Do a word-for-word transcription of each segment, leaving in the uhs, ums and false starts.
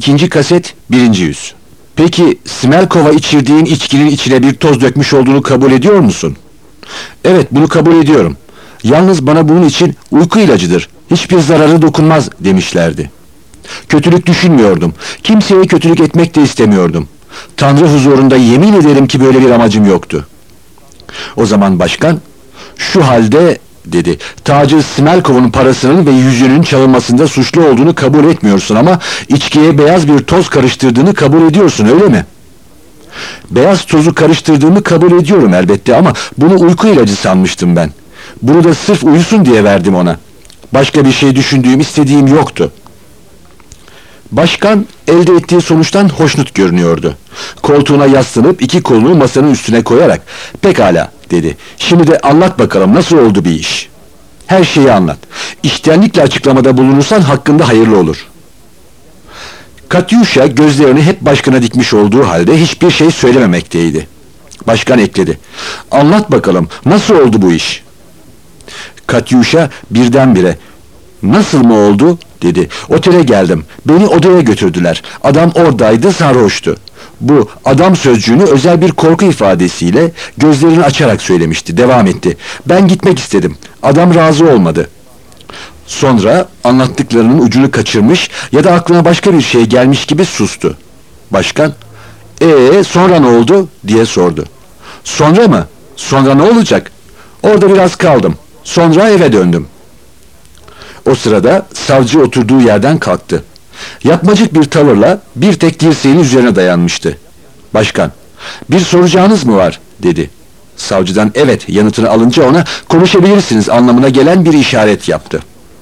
İkinci kaset, birinci yüz. Peki, Smelkova içirdiğin içkinin içine bir toz dökmüş olduğunu kabul ediyor musun? Evet, bunu kabul ediyorum. Yalnız bana bunun için uyku ilacıdır, hiçbir zararı dokunmaz demişlerdi. Kötülük düşünmüyordum, kimseye kötülük etmek de istemiyordum. Tanrı huzurunda yemin ederim ki böyle bir amacım yoktu. O zaman başkan, şu halde dedi, tacir Smelkov'un parasının ve yüzüğünün çalınmasında suçlu olduğunu kabul etmiyorsun ama içkiye beyaz bir toz karıştırdığını kabul ediyorsun, öyle mi? Beyaz tozu karıştırdığımı kabul ediyorum elbette ama bunu uyku ilacı sanmıştım ben. Bunu da sırf uyusun diye verdim ona. Başka bir şey düşündüğüm, istediğim yoktu. Başkan elde ettiği sonuçtan hoşnut görünüyordu. Koltuğuna yaslanıp iki kolunu masanın üstüne koyarak "Pekala" dedi. "Şimdi de anlat bakalım, nasıl oldu bir iş? Her şeyi anlat. İçtenlikle açıklamada bulunursan hakkında hayırlı olur." Katyusha gözlerini hep başkana dikmiş olduğu halde hiçbir şey söylememekteydi. Başkan ekledi: "Anlat bakalım, nasıl oldu bu iş?" Katyusha birdenbire "Nasıl mı oldu?" dedi. "Otele geldim. Beni odaya götürdüler. Adam oradaydı, sarhoştu." Bu adam sözcüğünü özel bir korku ifadesiyle gözlerini açarak söylemişti. Devam etti: "Ben gitmek istedim. Adam razı olmadı." Sonra anlattıklarının ucunu kaçırmış ya da aklına başka bir şey gelmiş gibi sustu. Başkan, "Ee, sonra ne oldu?" diye sordu. "Sonra mı? Sonra ne olacak? Orada biraz kaldım. Sonra eve döndüm." O sırada savcı oturduğu yerden kalktı. Yapmacık bir tavırla bir tek dirseğinin üzerine dayanmıştı. Başkan, "Bir soracağınız mı var?" dedi. Savcıdan "evet" yanıtını alınca ona "konuşabilirsiniz" anlamına gelen bir işaret yaptı.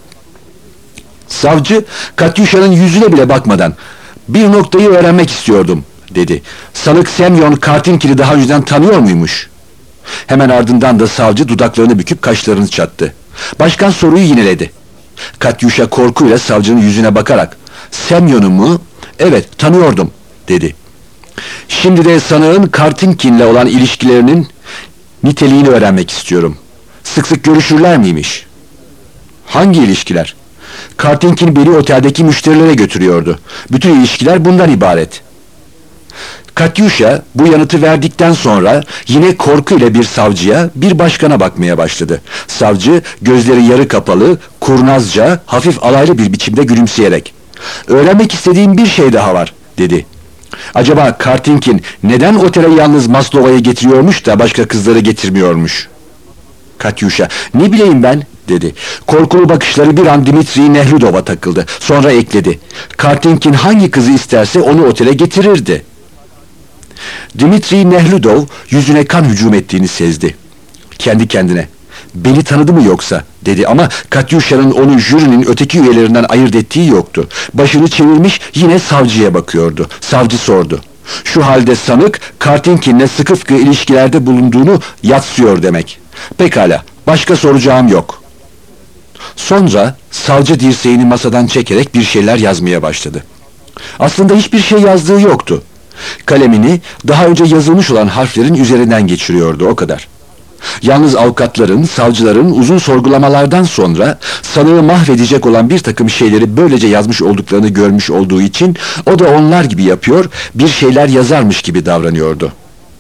Savcı, Katyusha'nın yüzüne bile bakmadan "Bir noktayı öğrenmek istiyordum" dedi. "Sanık Semyon Kartinkin'i daha önceden tanıyor muymuş?" Hemen ardından da savcı dudaklarını büküp kaşlarını çattı. Başkan soruyu yineledi. Katyusha korkuyla savcının yüzüne bakarak "Semyon'u mu? Evet, tanıyordum" dedi. "Şimdi de sanığın Kartinkin'le olan ilişkilerinin niteliğini öğrenmek istiyorum. Sık sık görüşürler miymiş?" "Hangi ilişkiler?" "Kartinkin beni oteldeki müşterilere götürüyordu. Bütün ilişkiler bundan ibaret." Katyusha bu yanıtı verdikten sonra yine korkuyla bir savcıya, bir başkana bakmaya başladı. Savcı gözleri yarı kapalı, kurnazca, hafif alaylı bir biçimde gülümseyerek "Öğrenmek istediğim bir şey daha var" dedi. "Acaba Kartinkin neden otele yalnız Maslova'yı getiriyormuş da başka kızları getirmiyormuş?" Katyusha, "Ne bileyim ben" dedi. Korkulu bakışları bir an Dmitri Nehludov'a takıldı. Sonra ekledi: "Kartinkin hangi kızı isterse onu otele getirirdi." Dmitri Nehludov yüzüne kan hücum ettiğini sezdi. Kendi kendine "Beni tanıdı mı yoksa?" dedi ama Katyusha'nın onu jürinin öteki üyelerinden ayırt ettiği yoktu. Başını çevirmiş yine savcıya bakıyordu. Savcı sordu: "Şu halde sanık Kartinkin'le sıkı fıkı ilişkilerde bulunduğunu yatsıyor demek. Pekala, başka soracağım yok." Sonra savcı dirseğini masadan çekerek bir şeyler yazmaya başladı. Aslında hiçbir şey yazdığı yoktu. Kalemini daha önce yazılmış olan harflerin üzerinden geçiriyordu, o kadar. Yalnız avukatların, savcıların uzun sorgulamalardan sonra sanığı mahvedecek olan bir takım şeyleri böylece yazmış olduklarını görmüş olduğu için o da onlar gibi yapıyor, bir şeyler yazarmış gibi davranıyordu.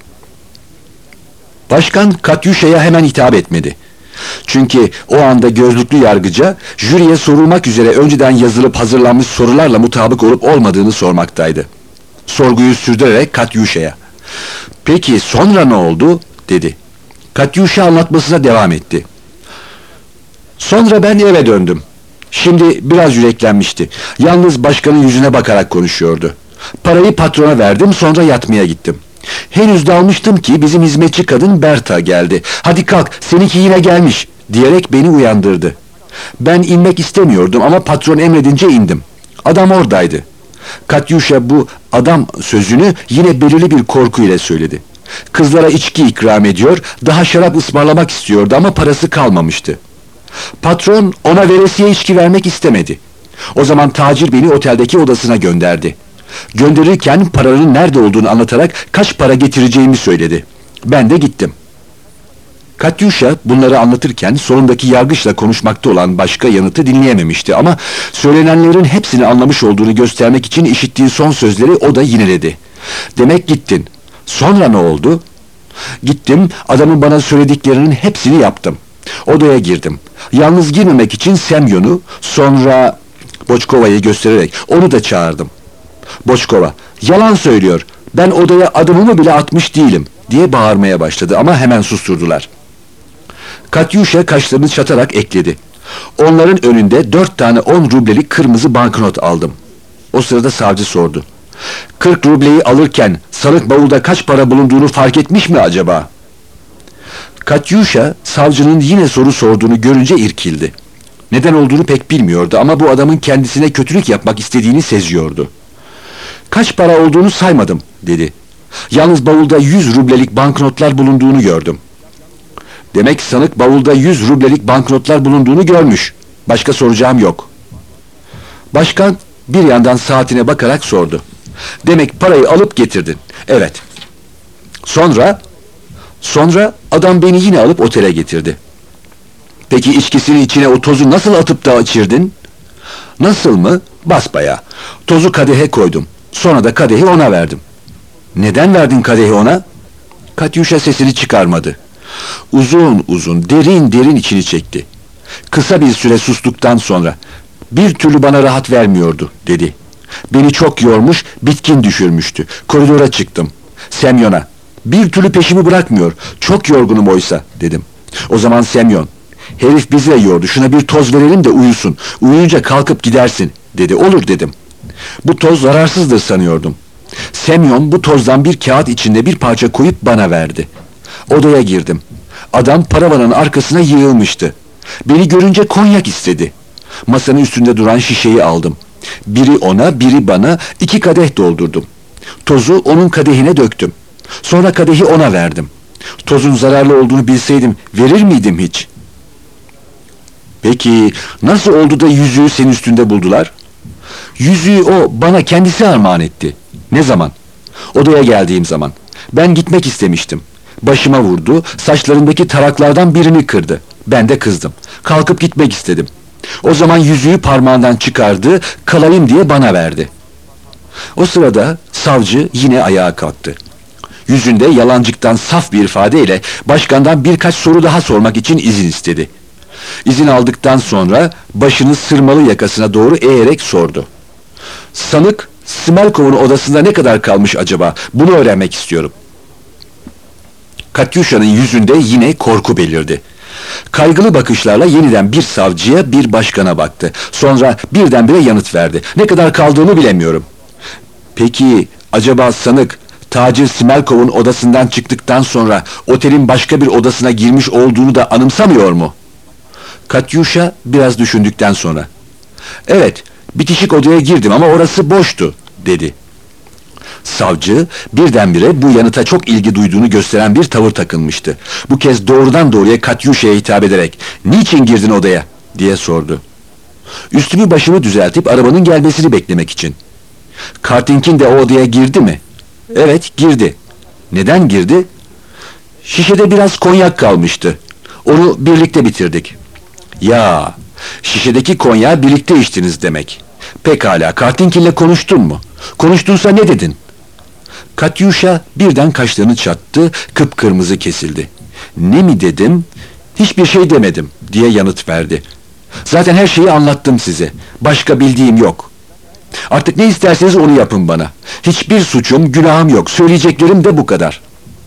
Başkan Katyusha'ya hemen hitap etmedi. Çünkü o anda gözlüklü yargıca jüriye sorulmak üzere önceden yazılıp hazırlanmış sorularla mutabık olup olmadığını sormaktaydı. Sorguyu sürdürerek Katyusha'ya "Peki sonra ne oldu?" dedi. Katyusha anlatmasına devam etti. "Sonra ben eve döndüm. Şimdi biraz yüreklenmişti. Yalnız başkanın yüzüne bakarak konuşuyordu. Parayı patrona verdim, sonra yatmaya gittim. Henüz dalmıştım ki bizim hizmetçi kadın Berta geldi. "Hadi kalk, seninki yine gelmiş" diyerek beni uyandırdı. Ben inmek istemiyordum ama patron emredince indim. Adam oradaydı. Katyusha bu "adam" sözünü yine belirli bir korku ile söyledi. Kızlara içki ikram ediyor, daha şarap ısmarlamak istiyordu ama parası kalmamıştı. Patron ona veresiye içki vermek istemedi. O zaman tacir beni oteldeki odasına gönderdi. Gönderirken paranın nerede olduğunu anlatarak kaç para getireceğimi söyledi. Ben de gittim. Katyusha bunları anlatırken solundaki yargıçla konuşmakta olan başka yanıtı dinleyememişti ama söylenenlerin hepsini anlamış olduğunu göstermek için işittiği son sözleri o da yineledi. Demek gittin. Sonra ne oldu? Gittim, adamın bana söylediklerinin hepsini yaptım. Odaya girdim. Yalnız girmemek için Semyon'u, sonra Boçkova'yı göstererek onu da çağırdım. Boçkova, yalan söylüyor. Ben odaya adımımı bile atmış değilim diye bağırmaya başladı ama hemen susturdular. Katyusha kaşlarını çatarak ekledi. Onların önünde dört tane on rublelik kırmızı banknot aldım. O sırada savcı sordu. Kırk rubleyi alırken sanık bavulda kaç para bulunduğunu fark etmiş mi acaba? Katyusha savcının yine soru sorduğunu görünce irkildi. Neden olduğunu pek bilmiyordu ama bu adamın kendisine kötülük yapmak istediğini seziyordu. Kaç para olduğunu saymadım dedi. Yalnız bavulda yüz rublelik banknotlar bulunduğunu gördüm. Demek sanık bavulda yüz rublelik banknotlar bulunduğunu görmüş. Başka soracağım yok. Başkan bir yandan saatine bakarak sordu. Demek parayı alıp getirdin. Evet. Sonra? Sonra adam beni yine alıp otele getirdi. Peki içkisinin içine o tozu nasıl atıp da içirdin? Nasıl mı? Basbayağı. Tozu kadehe koydum. Sonra da kadehi ona verdim. Neden verdin kadehi ona? Katyusha sesini çıkarmadı. Uzun uzun, derin derin içini çekti. Kısa bir süre sustuktan sonra, bir türlü bana rahat vermiyordu, dedi. Beni çok yormuş, bitkin düşürmüştü. Koridora çıktım. Semyon'a, bir türlü peşimi bırakmıyor, çok yorgunum oysa, dedim. O zaman Semyon, herif bizi de yordu, şuna bir toz verelim de uyusun. Uyuyunca kalkıp gidersin, dedi. Olur, dedim. Bu toz zararsızdır sanıyordum. Semyon bu tozdan bir kağıt içinde bir parça koyup bana verdi. Odaya girdim. Adam paravanın arkasına yığılmıştı. Beni görünce konyak istedi. Masanın üstünde duran şişeyi aldım. Biri ona, biri bana iki kadeh doldurdum. Tozu onun kadehine döktüm. Sonra kadehi ona verdim. Tozun zararlı olduğunu bilseydim verir miydim hiç? Peki nasıl oldu da yüzüğü senin üstünde buldular? Yüzüğü o bana kendisi armağan etti. Ne zaman? Odaya geldiğim zaman. Ben gitmek istemiştim. Başıma vurdu, saçlarındaki taraklardan birini kırdı. Ben de kızdım. Kalkıp gitmek istedim. O zaman yüzüğü parmağından çıkardı, kalayım diye bana verdi. O sırada savcı yine ayağa kalktı. Yüzünde yalancıktan saf bir ifadeyle başkandan birkaç soru daha sormak için izin istedi. İzin aldıktan sonra başını sırmalı yakasına doğru eğerek sordu. Sanık Smelkov'un odasında ne kadar kalmış acaba? Bunu öğrenmek istiyorum. Katyusha'nın yüzünde yine korku belirdi. Kaygılı bakışlarla yeniden bir savcıya, bir başkana baktı. Sonra birdenbire yanıt verdi. Ne kadar kaldığını bilemiyorum. Peki acaba sanık tacir Smelkov'un odasından çıktıktan sonra otelin başka bir odasına girmiş olduğunu da anımsamıyor mu? Katyusha biraz düşündükten sonra, evet, bitişik odaya girdim ama orası boştu, dedi. Savcı birdenbire bu yanıta çok ilgi duyduğunu gösteren bir tavır takınmıştı. Bu kez doğrudan doğruya Katyusha'ya hitap ederek "Niçin girdin odaya?" diye sordu. Üstümü başımı düzeltip arabanın gelmesini beklemek için. Kartinkin de o odaya girdi mi? Evet, girdi. Neden girdi? Şişede biraz konyak kalmıştı. Onu birlikte bitirdik. Ya, şişedeki konyağı birlikte içtiniz demek. Pekala, Kartinkin'le konuştun mu? Konuştunsa ne dedin? Katyusha birden kaşlarını çattı, kıpkırmızı kesildi. Ne mi dedim? Hiçbir şey demedim, diye yanıt verdi. Zaten her şeyi anlattım size. Başka bildiğim yok. Artık ne isterseniz onu yapın bana. Hiçbir suçum, günahım yok. Söyleyeceklerim de bu kadar.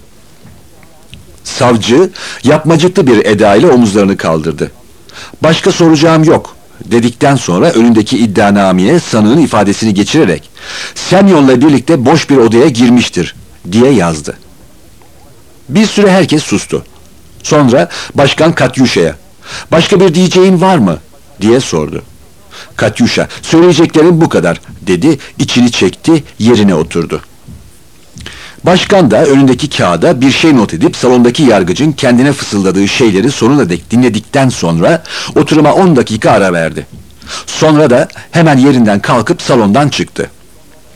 Savcı, yapmacıklı bir edayla omuzlarını kaldırdı. Başka soracağım yok, dedikten sonra önündeki iddianameye sanığın ifadesini geçirerek Semyon'la birlikte boş bir odaya girmiştir, diye yazdı. Bir süre herkes sustu. Sonra başkan Katyusha'ya, başka bir diyeceğin var mı, diye sordu. Katyusha, söyleyeceklerim bu kadar, dedi, içini çekti, yerine oturdu. Başkan da önündeki kağıda bir şey not edip salondaki yargıcın kendine fısıldadığı şeyleri sonuna dek dinledikten sonra oturuma on dakika ara verdi. Sonra da hemen yerinden kalkıp salondan çıktı.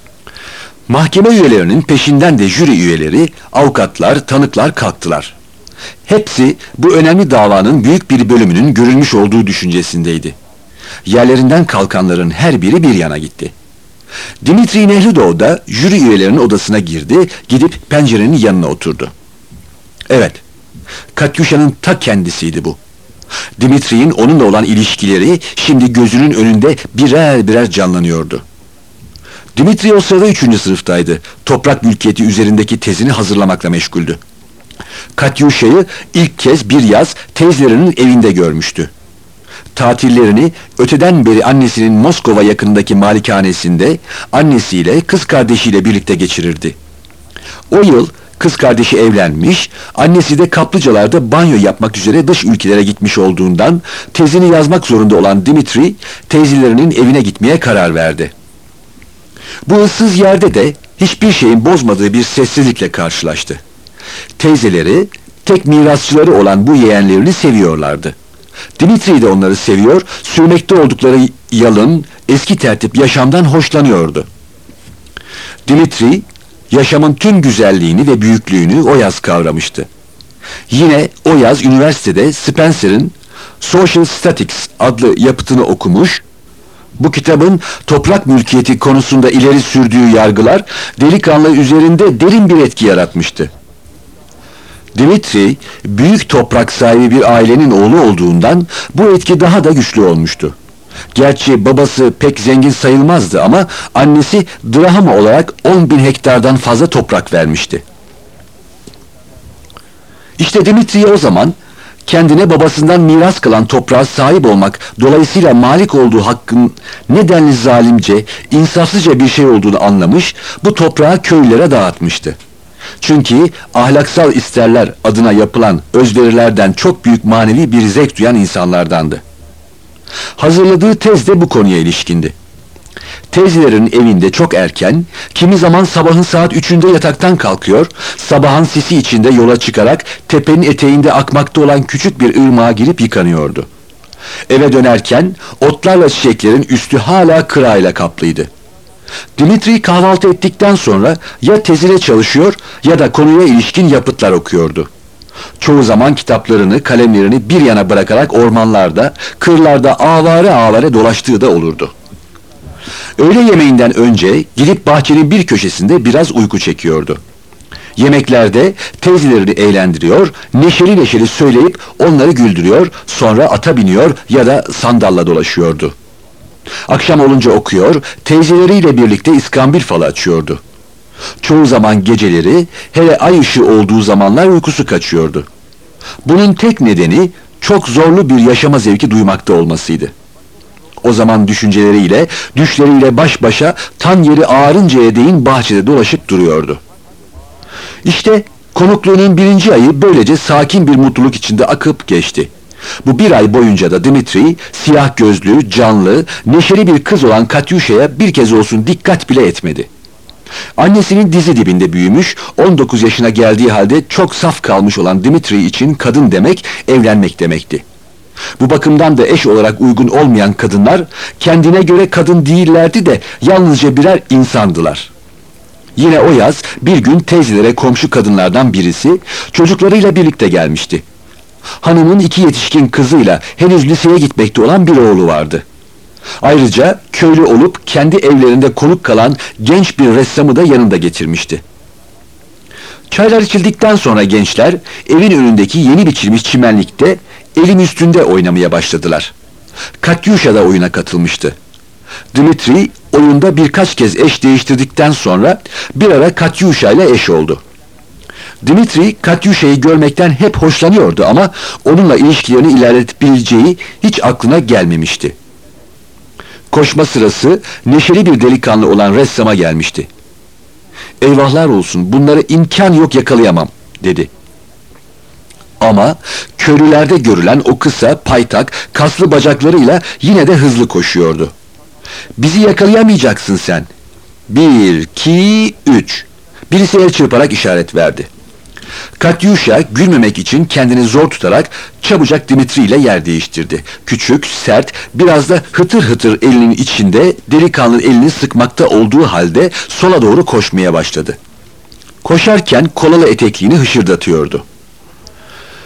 Mahkeme üyelerinin peşinden de jüri üyeleri, avukatlar, tanıklar kalktılar. Hepsi bu önemli davanın büyük bir bölümünün görülmüş olduğu düşüncesindeydi. Yerlerinden kalkanların her biri bir yana gitti. Dimitri Nehludov da jüri üyelerinin odasına girdi, gidip pencerenin yanına oturdu. Evet, Katyuşa'nın ta kendisiydi bu. Dimitri'nin onunla olan ilişkileri şimdi gözünün önünde birer birer canlanıyordu. Dimitri o sırada üçüncü sınıftaydı. Toprak mülkiyeti üzerindeki tezini hazırlamakla meşguldü. Katyuşa'yı ilk kez bir yaz teyzelerinin evinde görmüştü. Tatillerini öteden beri annesinin Moskova yakınındaki malikanesinde annesiyle kız kardeşiyle birlikte geçirirdi. O yıl kız kardeşi evlenmiş, annesi de kaplıcalarda banyo yapmak üzere dış ülkelere gitmiş olduğundan tezini yazmak zorunda olan Dimitri, teyzelerinin evine gitmeye karar verdi. Bu ıssız yerde de hiçbir şeyin bozmadığı bir sessizlikle karşılaştı. Teyzeleri, tek mirasçıları olan bu yeğenlerini seviyorlardı. Dimitri de onları seviyor, sürmekte oldukları yalın, eski tertip yaşamdan hoşlanıyordu. Dimitri, yaşamın tüm güzelliğini ve büyüklüğünü o yaz kavramıştı. Yine o yaz üniversitede Spencer'ın Social Statics adlı yapıtını okumuş, bu kitabın toprak mülkiyeti konusunda ileri sürdüğü yargılar delikanlı üzerinde derin bir etki yaratmıştı. Dimitri, büyük toprak sahibi bir ailenin oğlu olduğundan bu etki daha da güçlü olmuştu. Gerçi babası pek zengin sayılmazdı ama annesi drahma olarak on bin hektardan fazla toprak vermişti. İşte Dimitri'ye o zaman kendine babasından miras kalan toprağa sahip olmak, dolayısıyla malik olduğu hakkın nedenli zalimce, insafsızca bir şey olduğunu anlamış, bu toprağı köylere dağıtmıştı. Çünkü ahlaksal isterler adına yapılan özverilerden çok büyük manevi bir zevk duyan insanlardandı. Hazırladığı tez de bu konuya ilişkindi. Teyzelerinin evinde çok erken, kimi zaman sabahın saat üçünde yataktan kalkıyor, sabahın sisi içinde yola çıkarak tepenin eteğinde akmakta olan küçük bir ırmağa girip yıkanıyordu. Eve dönerken otlarla çiçeklerin üstü hala kırayla kaplıydı. Dimitri kahvaltı ettikten sonra ya tezine çalışıyor ya da konuya ilişkin yapıtlar okuyordu. Çoğu zaman kitaplarını, kalemlerini bir yana bırakarak ormanlarda, kırlarda avare avare dolaştığı da olurdu. Öğle yemeğinden önce gidip bahçenin bir köşesinde biraz uyku çekiyordu. Yemeklerde teyzelerini eğlendiriyor, neşeli neşeli söyleyip onları güldürüyor, sonra ata biniyor ya da sandalla dolaşıyordu. Akşam olunca okuyor, teyzeleriyle birlikte iskambil falı açıyordu. Çoğu zaman geceleri, hele ay ışığı olduğu zamanlar uykusu kaçıyordu. Bunun tek nedeni çok zorlu bir yaşama zevki duymakta olmasıydı. O zaman düşünceleriyle, düşleriyle baş başa tan yeri ağarıncaya değin bahçede dolaşıp duruyordu. İşte konukluğunun birinci ayı böylece sakin bir mutluluk içinde akıp geçti. Bu bir ay boyunca da Dimitri, siyah gözlü, canlı, neşeli bir kız olan Katyuşa'ya bir kez olsun dikkat bile etmedi. Annesinin dizi dibinde büyümüş, on dokuz yaşına geldiği halde çok saf kalmış olan Dimitri için kadın demek, evlenmek demekti. Bu bakımdan da eş olarak uygun olmayan kadınlar, kendine göre kadın değillerdi de yalnızca birer insandılar. Yine o yaz bir gün teyzelere komşu kadınlardan birisi, çocuklarıyla birlikte gelmişti. Hanımın iki yetişkin kızıyla henüz liseye gitmekte olan bir oğlu vardı. Ayrıca köylü olup kendi evlerinde konuk kalan genç bir ressamı da yanında getirmişti. Çaylar içildikten sonra gençler evin önündeki yeni biçilmiş çimenlikte elim üstünde oynamaya başladılar. Katyuşa da oyuna katılmıştı. Dimitri oyunda birkaç kez eş değiştirdikten sonra bir ara Katyuşa ile eş oldu. Dimitri, Katyuşa'yı görmekten hep hoşlanıyordu ama onunla ilişkilerini ilerletebileceği hiç aklına gelmemişti. Koşma sırası neşeli bir delikanlı olan ressama gelmişti. "Eyvahlar olsun, bunları imkan yok yakalayamam," dedi. Ama köylülerde görülen o kısa, paytak, kaslı bacaklarıyla yine de hızlı koşuyordu. "Bizi yakalayamayacaksın sen." Bir, iki, üç. Birisi el çırparak işaret verdi. Katyuşa gülmemek için kendini zor tutarak çabucak Dimitri ile yer değiştirdi. Küçük, sert, biraz da hıtır hıtır elinin içinde delikanlının elini sıkmakta olduğu halde sola doğru koşmaya başladı. Koşarken kolalı etekliğini hışırdatıyordu.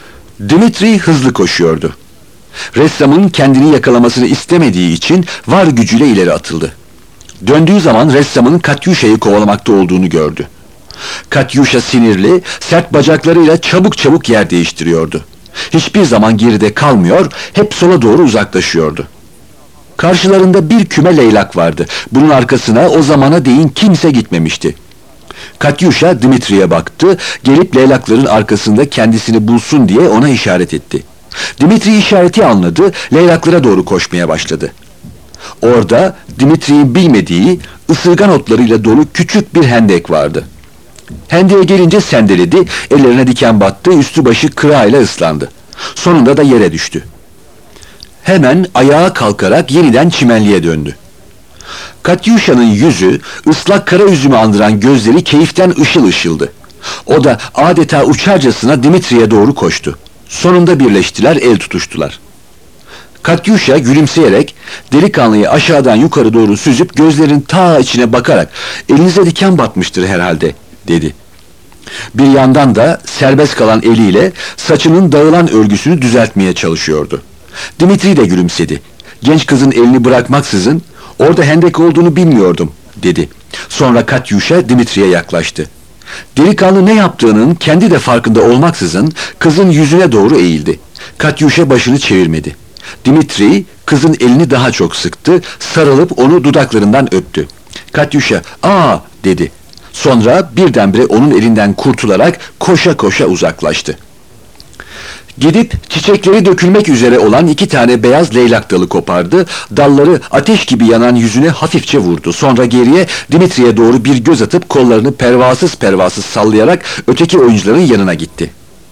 Dimitri hızlı koşuyordu. Ressamın kendini yakalamasını istemediği için var gücüyle ileri atıldı. Döndüğü zaman ressamın Katyuşa'yı kovalamakta olduğunu gördü. Katyuşa sinirli, sert bacaklarıyla çabuk çabuk yer değiştiriyordu. Hiçbir zaman geride kalmıyor, hep sola doğru uzaklaşıyordu. Karşılarında bir küme leylak vardı. Bunun arkasına o zamana değin kimse gitmemişti. Katyuşa Dimitri'ye baktı, gelip leylakların arkasında kendisini bulsun diye ona işaret etti. Dimitri işareti anladı, leylaklara doğru koşmaya başladı. Orada Dimitri'nin bilmediği ısırgan otlarıyla dolu küçük bir hendek vardı. Hendeğe gelince sendeledi, ellerine diken battı, üstü başı kırağıyla ıslandı. Sonunda da yere düştü. Hemen ayağa kalkarak yeniden çimenliğe döndü. Katyuşa'nın yüzü, ıslak kara üzümü andıran gözleri keyiften ışıl ışıldı. O da adeta uçarcasına Dimitri'ye doğru koştu. Sonunda birleştiler, el tutuştular. Katyuşa gülümseyerek delikanlıyı aşağıdan yukarı doğru süzüp gözlerin ta içine bakarak "Elinize diken batmıştır herhalde," dedi. Bir yandan da serbest kalan eliyle saçının dağılan örgüsünü düzeltmeye çalışıyordu. Dimitri de gülümsedi. Genç kızın elini bırakmaksızın "Orada hendek olduğunu bilmiyordum," dedi. Sonra Katyuşa Dimitri'ye yaklaştı. Delikanlı ne yaptığının kendi de farkında olmaksızın kızın yüzüne doğru eğildi. Katyuşa başını çevirmedi. Dimitri kızın elini daha çok sıktı, sarılıp onu dudaklarından öptü. Katyuşa "Aa!" dedi. Sonra birdenbire onun elinden kurtularak koşa koşa uzaklaştı. Gidip çiçekleri dökülmek üzere olan iki tane beyaz leylak dalı kopardı, dalları ateş gibi yanan yüzüne hafifçe vurdu. Sonra geriye Dimitri'ye doğru bir göz atıp kollarını pervasız pervasız sallayarak öteki oyuncuların yanına gitti.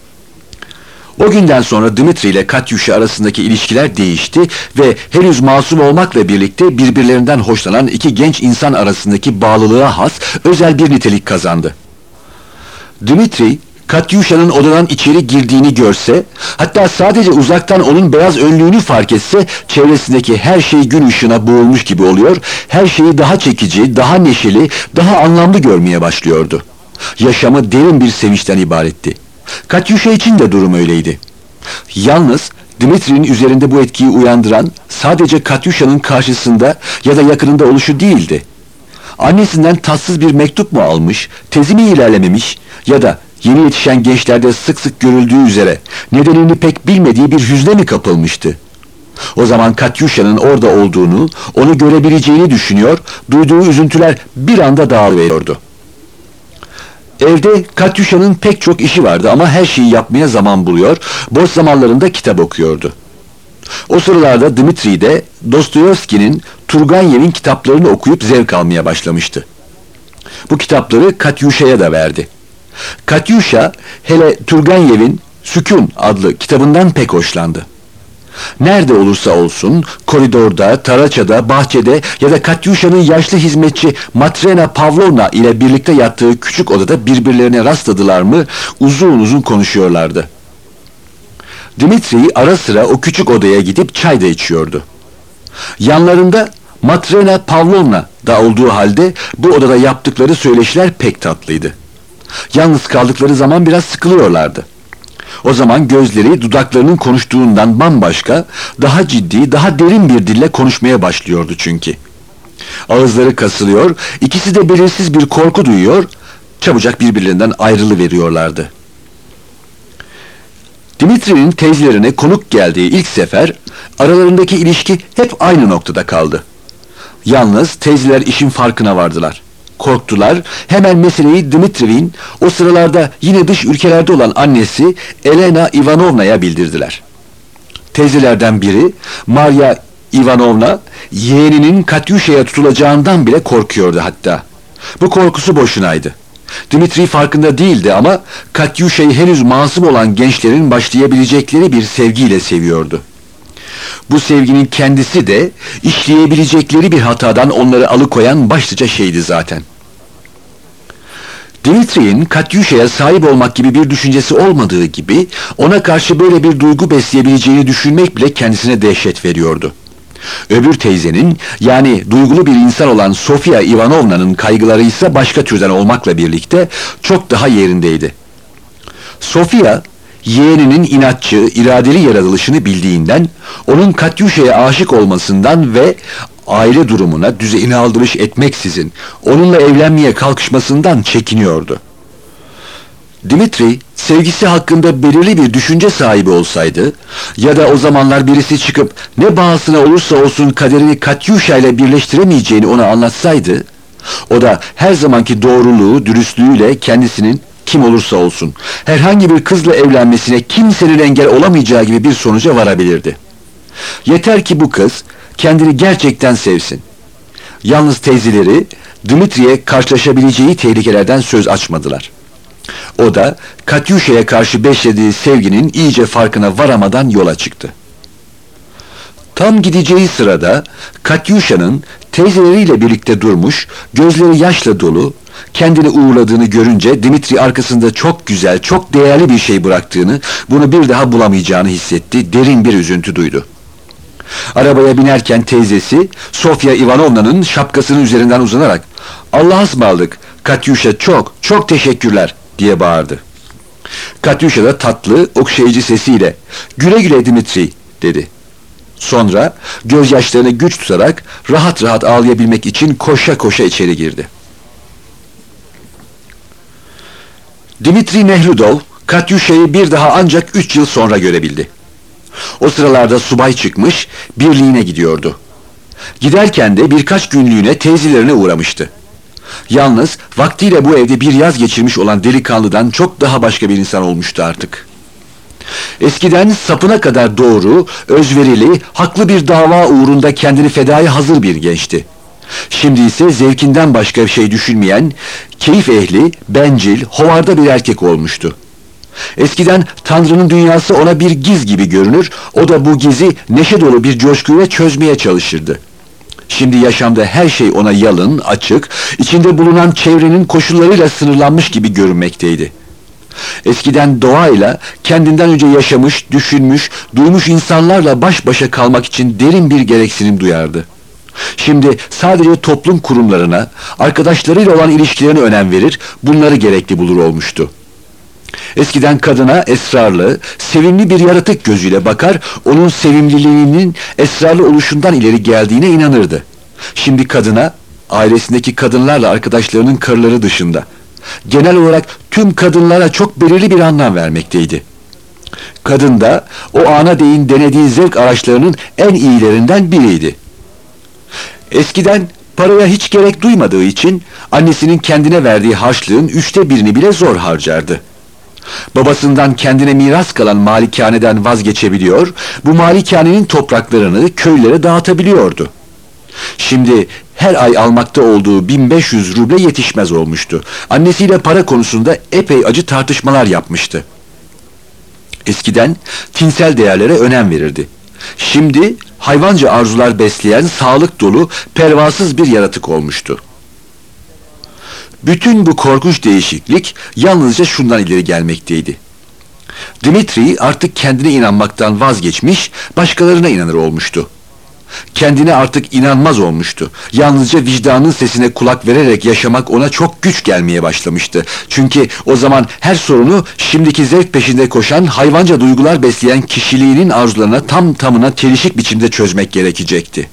O günden sonra Dimitri ile Katyuşa arasındaki ilişkiler değişti ve henüz masum olmakla birlikte birbirlerinden hoşlanan iki genç insan arasındaki bağlılığa has özel bir nitelik kazandı. Dimitri, Katyuşa'nın odadan içeri girdiğini görse, hatta sadece uzaktan onun beyaz önlüğünü fark etse, çevresindeki her şey gün ışığına boğulmuş gibi oluyor, her şeyi daha çekici, daha neşeli, daha anlamlı görmeye başlıyordu. Yaşamı derin bir sevinçten ibaretti. Katyuşa için de durum öyleydi. Yalnız Dimitri'nin üzerinde bu etkiyi uyandıran sadece Katyuşa'nın karşısında ya da yakınında oluşu değildi. Annesinden tatsız bir mektup mu almış, tezi mi ilerlememiş ya da yeni yetişen gençlerde sık sık görüldüğü üzere nedenini pek bilmediği bir hüzne mi kapılmıştı? O zaman Katyuşa'nın orada olduğunu, onu görebileceğini düşünüyor, duyduğu üzüntüler bir anda dağılıveriyordu. Evde Katyuşa'nın pek çok işi vardı ama her şeyi yapmaya zaman buluyor, boş zamanlarında kitap okuyordu. O sıralarda Dimitri de Dostoyevski'nin, Turgenev'in kitaplarını okuyup zevk almaya başlamıştı. Bu kitapları Katyuşa'ya da verdi. Katyuşa, hele Turgenev'in Sükun adlı kitabından pek hoşlandı. Nerede olursa olsun, koridorda, taraçada, bahçede ya da Katyuşa'nın yaşlı hizmetçi Matrena Pavlovna ile birlikte yattığı küçük odada birbirlerine rastladılar mı uzun uzun konuşuyorlardı. Dimitri ara sıra o küçük odaya gidip çay da içiyordu. Yanlarında Matrena Pavlovna da olduğu halde bu odada yaptıkları söyleşiler pek tatlıydı. Yalnız kaldıkları zaman biraz sıkılıyorlardı. O zaman gözleri dudaklarının konuştuğundan bambaşka, daha ciddi, daha derin bir dille konuşmaya başlıyordu çünkü. Ağızları kasılıyor, ikisi de belirsiz bir korku duyuyor, çabucak birbirlerinden ayrılıveriyorlardı. Dimitri'nin teyzelerine konuk geldiği ilk sefer, aralarındaki ilişki hep aynı noktada kaldı. Yalnız teyzeler işin farkına vardılar. Korktular, hemen meseleyi Dimitri'nin o sıralarda yine dış ülkelerde olan annesi Elena Ivanovna'ya bildirdiler. Teyzelerden biri, Maria Ivanovna, yeğeninin Katyuşa'ya tutulacağından bile korkuyordu hatta. Bu korkusu boşunaydı. Dimitri farkında değildi ama Katyuşa'yı henüz masum olan gençlerin başlayabilecekleri bir sevgiyle seviyordu. Bu sevginin kendisi de işleyebilecekleri bir hatadan onları alıkoyan başlıca şeydi zaten. Dimitri'nin Katyuşa'ya sahip olmak gibi bir düşüncesi olmadığı gibi ona karşı böyle bir duygu besleyebileceğini düşünmek bile kendisine dehşet veriyordu. Öbür teyzenin, yani duygulu bir insan olan Sofia Ivanovna'nın kaygıları ise başka türden olmakla birlikte çok daha yerindeydi. Sofia, yeğeninin inatçı, iradeli yaratılışını bildiğinden, onun Katyuşa'ya aşık olmasından ve aile durumuna düzeyine aldırış etmeksizin onunla evlenmeye kalkışmasından çekiniyordu. Dimitri, sevgisi hakkında belirli bir düşünce sahibi olsaydı ya da o zamanlar birisi çıkıp ne bahasına olursa olsun kaderini Katyuşa ile birleştiremeyeceğini ona anlatsaydı, o da her zamanki doğruluğu, dürüstlüğüyle kendisinin kim olursa olsun herhangi bir kızla evlenmesine kimsenin engel olamayacağı gibi bir sonuca varabilirdi. Yeter ki bu kız kendini gerçekten sevsin. Yalnız teyzeleri Dimitri'ye karşılaşabileceği tehlikelerden söz açmadılar. O da Katyuşa'ya karşı beslediği sevginin iyice farkına varamadan yola çıktı. Tam gideceği sırada Katyuşa'nın teyzeleriyle birlikte durmuş, gözleri yaşla dolu, kendini uğurladığını görünce Dimitri arkasında çok güzel, çok değerli bir şey bıraktığını, bunu bir daha bulamayacağını hissetti, derin bir üzüntü duydu. Arabaya binerken teyzesi Sofya Ivanovna'nın şapkasının üzerinden uzanarak "Allah'a ısmarladık, Katyuşa, çok, çok teşekkürler" diye bağırdı. Katyuşa da tatlı, okşayıcı sesiyle "Güle güle Dimitri" dedi. Sonra gözyaşlarını güç tutarak rahat rahat ağlayabilmek için koşa koşa içeri girdi. Dimitri Nehrudov, Katyuşa'yı bir daha ancak üç yıl sonra görebildi. O sıralarda subay çıkmış, birliğine gidiyordu. Giderken de birkaç günlüğüne teyzelerine uğramıştı. Yalnız vaktiyle bu evde bir yaz geçirmiş olan delikanlıdan çok daha başka bir insan olmuştu artık. Eskiden sapına kadar doğru, özverili, haklı bir dava uğrunda kendini fedaya hazır bir gençti. Şimdi ise zevkinden başka bir şey düşünmeyen, keyif ehli, bencil, hovarda bir erkek olmuştu. Eskiden Tanrı'nın dünyası ona bir giz gibi görünür, o da bu gizi neşe dolu bir coşkuyla çözmeye çalışırdı. Şimdi yaşamda her şey ona yalın, açık, içinde bulunan çevrenin koşullarıyla sınırlanmış gibi görünmekteydi. Eskiden doğayla, kendinden önce yaşamış, düşünmüş, duymuş insanlarla baş başa kalmak için derin bir gereksinim duyardı. Şimdi sadece toplum kurumlarına, arkadaşlarıyla olan ilişkilerine önem verir, bunları gerekli bulur olmuştu. Eskiden kadına esrarlı, sevimli bir yaratık gözüyle bakar, onun sevimliliğinin esrarlı oluşundan ileri geldiğine inanırdı. Şimdi kadına, ailesindeki kadınlarla arkadaşlarının karıları dışında, genel olarak tüm kadınlara çok belirli bir anlam vermekteydi. Kadın da o ana değin denediği zevk araçlarının en iyilerinden biriydi. Eskiden paraya hiç gerek duymadığı için annesinin kendine verdiği harçlığın üçte birini bile zor harcardı. Babasından kendine miras kalan malikaneden vazgeçebiliyor, bu malikanenin topraklarını köylere dağıtabiliyordu. Şimdi her ay almakta olduğu bin beş yüz ruble yetişmez olmuştu. Annesiyle para konusunda epey acı tartışmalar yapmıştı. Eskiden tinsel değerlere önem verirdi. Şimdi hayvanca arzular besleyen sağlık dolu, pervasız bir yaratık olmuştu. Bütün bu korkunç değişiklik yalnızca şundan ileri gelmekteydi. Dimitri artık kendine inanmaktan vazgeçmiş, başkalarına inanır olmuştu. Kendine artık inanmaz olmuştu. Yalnızca vicdanın sesine kulak vererek yaşamak ona çok güç gelmeye başlamıştı. Çünkü o zaman her sorunu şimdiki zevk peşinde koşan, hayvanca duygular besleyen kişiliğinin arzularına tam tamına çelişik biçimde çözmek gerekecekti.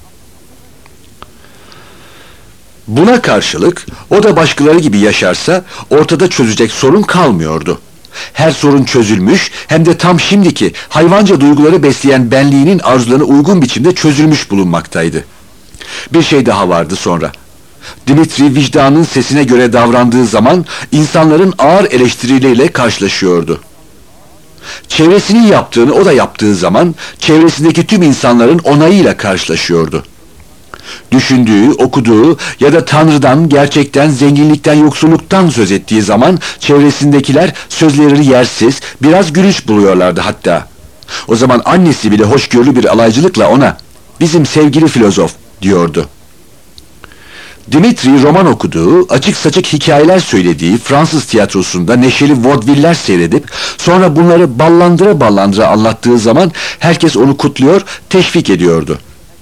Buna karşılık o da başkaları gibi yaşarsa ortada çözecek sorun kalmıyordu. Her sorun çözülmüş, hem de tam şimdiki hayvanca duyguları besleyen benliğinin arzularına uygun biçimde çözülmüş bulunmaktaydı. Bir şey daha vardı sonra. Dimitri vicdanın sesine göre davrandığı zaman insanların ağır eleştirileriyle karşılaşıyordu. Çevresinin yaptığını o da yaptığı zaman çevresindeki tüm insanların onayıyla karşılaşıyordu. Düşündüğü, okuduğu ya da Tanrı'dan, gerçekten, zenginlikten, yoksulluktan söz ettiği zaman çevresindekiler sözlerini yersiz, biraz gülünç buluyorlardı hatta. O zaman annesi bile hoşgörülü bir alaycılıkla ona "Bizim sevgili filozof" diyordu. Dimitri roman okuduğu, açık saçık hikayeler söylediği Fransız tiyatrosunda neşeli vodeviller seyredip sonra bunları ballandıra ballandıra anlattığı zaman herkes onu kutluyor, teşvik ediyordu.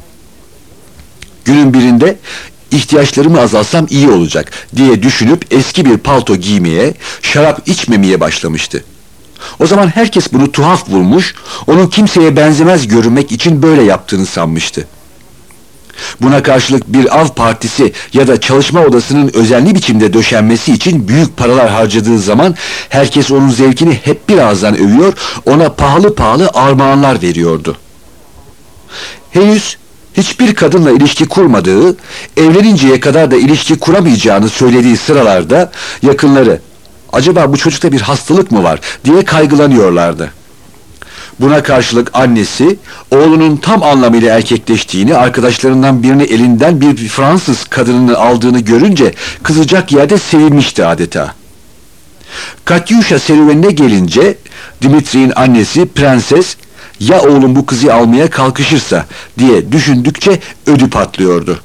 Günün birinde ihtiyaçlarımı azalsam iyi olacak diye düşünüp eski bir palto giymeye, şarap içmemeye başlamıştı. O zaman herkes bunu tuhaf bulmuş, onun kimseye benzemez görünmek için böyle yaptığını sanmıştı. Buna karşılık bir av partisi ya da çalışma odasının özenli biçimde döşenmesi için büyük paralar harcadığı zaman herkes onun zevkini hep bir ağızdan övüyor, ona pahalı pahalı armağanlar veriyordu. Henüz hiçbir kadınla ilişki kurmadığı, evleninceye kadar da ilişki kuramayacağını söylediği sıralarda yakınları, acaba bu çocukta bir hastalık mı var diye kaygılanıyorlardı. Buna karşılık annesi, oğlunun tam anlamıyla erkekleştiğini, arkadaşlarından birini elinden bir Fransız kadınını aldığını görünce kızacak yerde sevinmişti adeta. Katyusha serüvenine gelince, Dimitri'nin annesi prenses, ya oğlum bu kızı almaya kalkışırsa diye düşündükçe ödü patlıyordu.